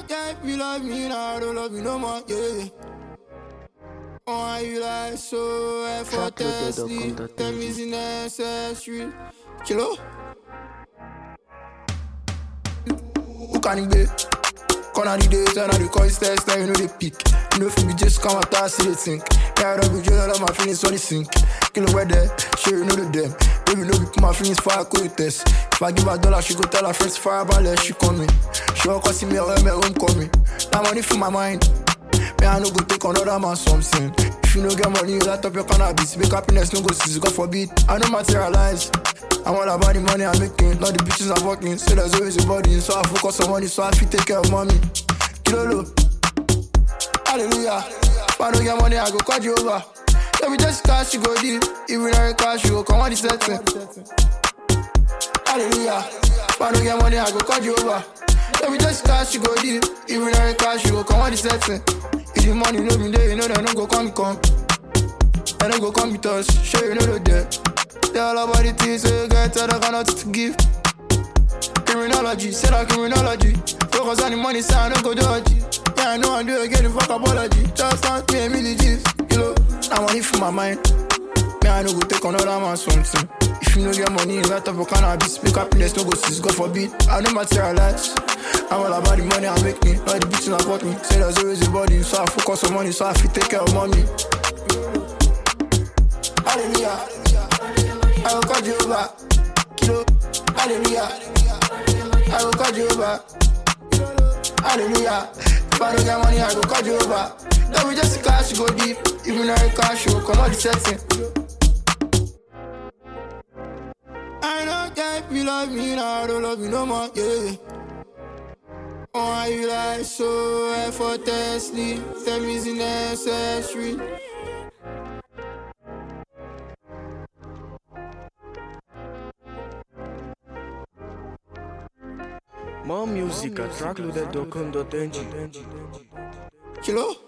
don't care if you love me now, I don't love you no more, yeah. Why you like so effortlessly? Tell me it's necessary. Kilo? Who can it be? Corner the days and I the call test, now you know they pick. You know if you just come out and see the think. Yeah, I don't be jail, all my feelings on the sink. Kilo where there, sure you know the them. Baby, no be put my feelings for a cold test. If I give her $1, she go tell her friends fire about let she coming. She won't see me or my home coming. That money for my mind. Me I no go take another man something. If you no get money, you light up your cannabis. Make happiness no go cease, God forbid. I don't materialize. I'm all about the money I'm making, not the bitches I'm working. So there's always a body, so I focus on money, so I feel take care of mommy. Kilo, hallelujah. If I don't get money, I go call you over. Tell me just cash, you go deep. Even if I cash, you go come on the setting. Hallelujah. If I don't get money, I go call you over. Tell me just cash, you go deep. Even if I cash, you go come on the setting. If the money no be there, you know they don't go come. They don't go come with us, sure you know they're there. They all about the things, so you get all the kind to give. Criminology, say that criminology. Focus on the money, say I don't go dodgy. Yeah, I know I do again, the fuck apology. Just want me a million G's, you know. I want it for my mind. Me, I no go take another man something. If you no get money, you light up your cannabis. Make happiness no go cease, God forbid. I don't materialize. I'm all about the money I make me, not the bitches I bought me. Say there's always a body, so I focus on money, so I feel take care of mommy. Hallelujah. I will call you over. Kilo. Hallelujah. I will call you over. Hallelujah. If I don't get money, I will call you over. Let me just cash, go deep. Even if I cash, you come on the setting. I don't care if you love me now, I don't love you no more, yeah. Why you like so effortlessly? Tell me it's necessary. More music at trackloaded.com.ng. Kilo?